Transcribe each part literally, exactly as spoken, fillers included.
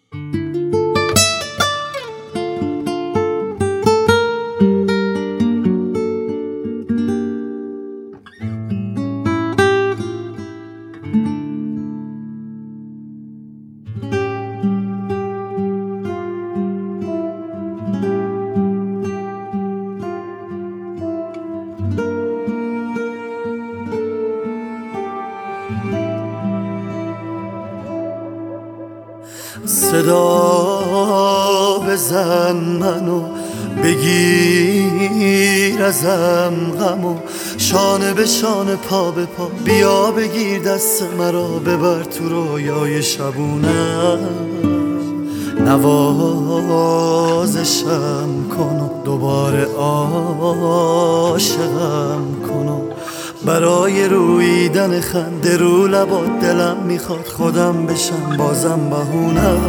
صدا بزن منو بگیر ازم غمو، شانه به شانه پا به پا بیا بگیر دست مرا ببر تو رویای شبونم، نوازشم کن و دوباره عاشقم کن و برای رویدن خنده رو لبات دلم میخواد خودم بشم بازم بهونم،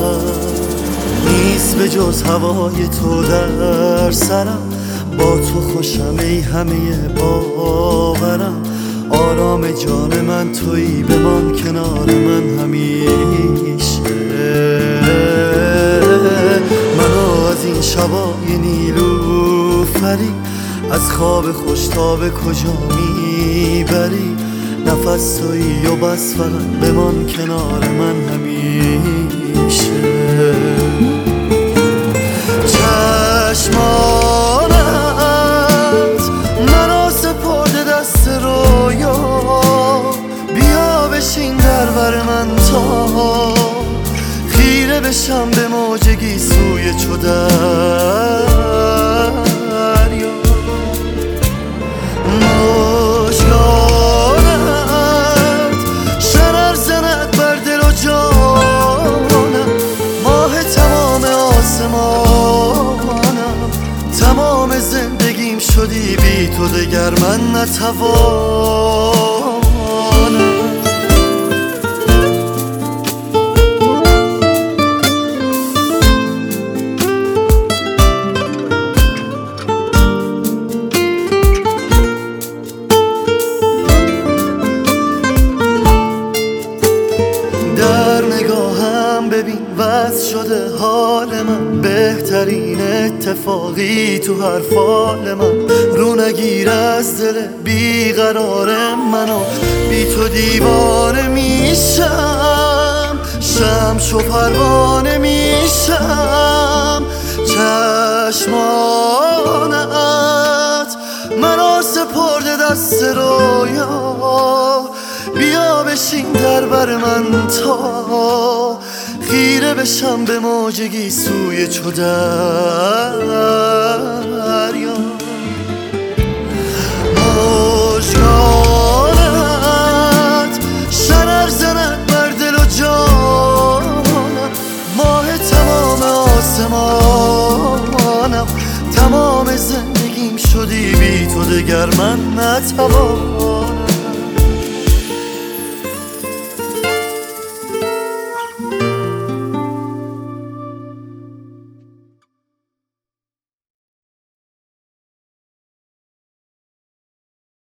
نیست به جز هوای تو در سرم، با تو خوشم ای همه باورم، آرام جان من تویی بمان کنار من همیشه، منو از این شبای نیلوفری از خواب خوش تا به کجا میبری، نفس تویی و بس فقط بمان کنار من همیشه، چشمانت مرا سپرده دست رویا، بیا بشین در بر من تا خیره بشم به موجگی سوی چو دریا، مژگانت شرر زند بر دل و جانم، ماه تمام آسمانم، تمام زندگیم شدی بی تو دگر من نتوانم. ببین وضع شده حال من، بهترین اتفاقی تو هر فال من، رو نگیر از دل بیقرار منو، بی تو دیوانه میشم، شمس و پروانه میشم، چشمانت منو سپرده دست رویا، بیا بشین در بر من تا خیره بشم به موجگی سوی چو دریا، مژگانت شرر زند بر دل و جانم، ماه تمام آسمانم، تمام زندگیم شدی بی تو دگر من نتوانم.